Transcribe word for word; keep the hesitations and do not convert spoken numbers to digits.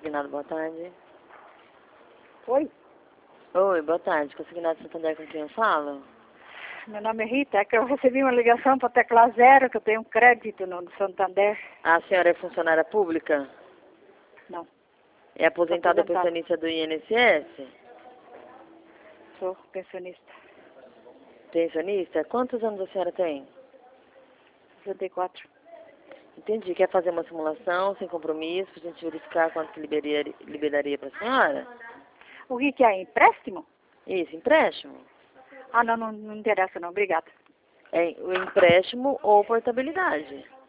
Consignado, boa tarde. Oi, Oi, boa tarde. Consignado Santander, com quem eu falo? meu nome é Rita. É que eu recebi uma ligação para teclar zero, que eu tenho um crédito no Santander. A senhora é funcionária pública? Não, É aposentada ou aposentada. pensionista do I N S S? Sou pensionista. Pensionista? Quantos anos a senhora tem? sessenta e quatro. Entendi. Quer fazer uma simulação sem compromisso, pra gente verificar quanto que liberaria, liberaria pra senhora? O que que é? Empréstimo? Isso, empréstimo. Ah, não, não, não interessa não. Obrigada. É o empréstimo ou portabilidade.